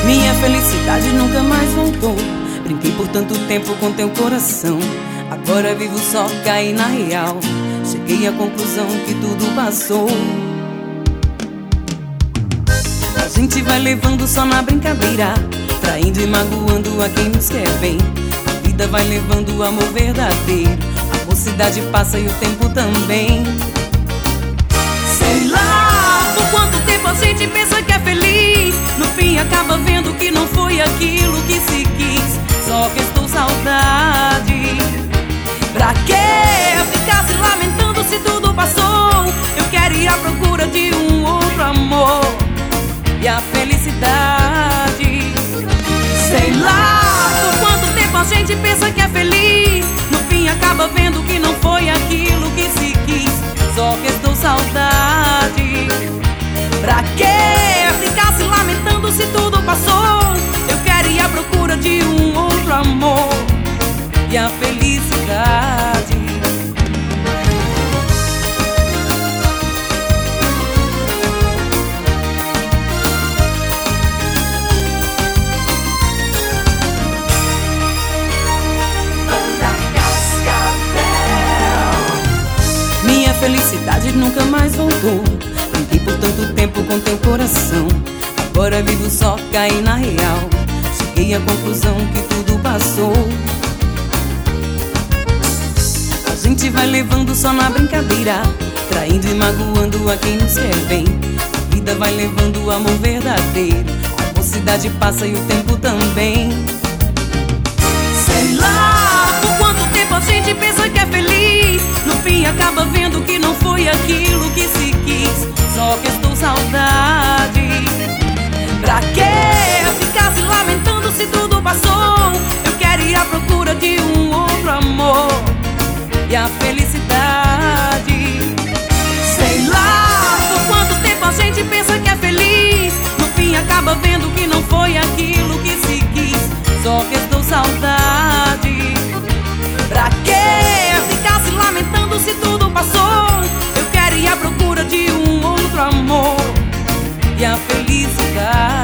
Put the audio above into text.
Minha felicidade nunca mais voltou. Brinquei por tanto tempo com teu coração. Agora vivo só, caí na real. Cheguei à conclusão que tudo passou. A gente vai levando só na brincadeira, traindo e magoando a quem nos quer bem. A vida vai levando o amor verdadeiro. A mocidade passa e o tempo também. Sei lá por quanto tempo a gente pensa que é feliz, no fim acaba vendo que não foi aquilo que se quis. Só restou saudade. Pra que ficar se lamentando se tudo passou? Eu quero ir à procura de um outro amor e a felicidade. Sei lá por quanto tempo a gente pensa que é feliz, no fim acaba vendo que não foi aquilo que se quis. Só restou saudade. Pra que ficar se lamentando se tudo passou? Eu quero ir à procura de um outro amor e a felicidade. Minha felicidade nunca mais voltou. Brinquei por tanto tempo com teu coração. Agora vivo só, caí na real. Cheguei à conclusão que tudo passou. A gente vai levando só na brincadeira, traindo e magoando a quem nos quer bem. A vida vai levando o amor verdadeiro. A mocidade passa e o tempo também. Sei lá por quanto tempo a gente pensa que é feliz, no fim acaba vendo que não foi aquilo que se quis. Só restou saudade. Pra que ficar se lamentando se tudo passou? Eu quero ir à procura de um outro amor e a felicidade. Sei lá por quanto tempo a gente pensa que é feliz, no fim acaba vendo que não foi aquilo que se quis. Só restou saudade. Pra que ficar se lamentando se tudo passou? Eu quero ir à procura de um outro amor e a felicidade.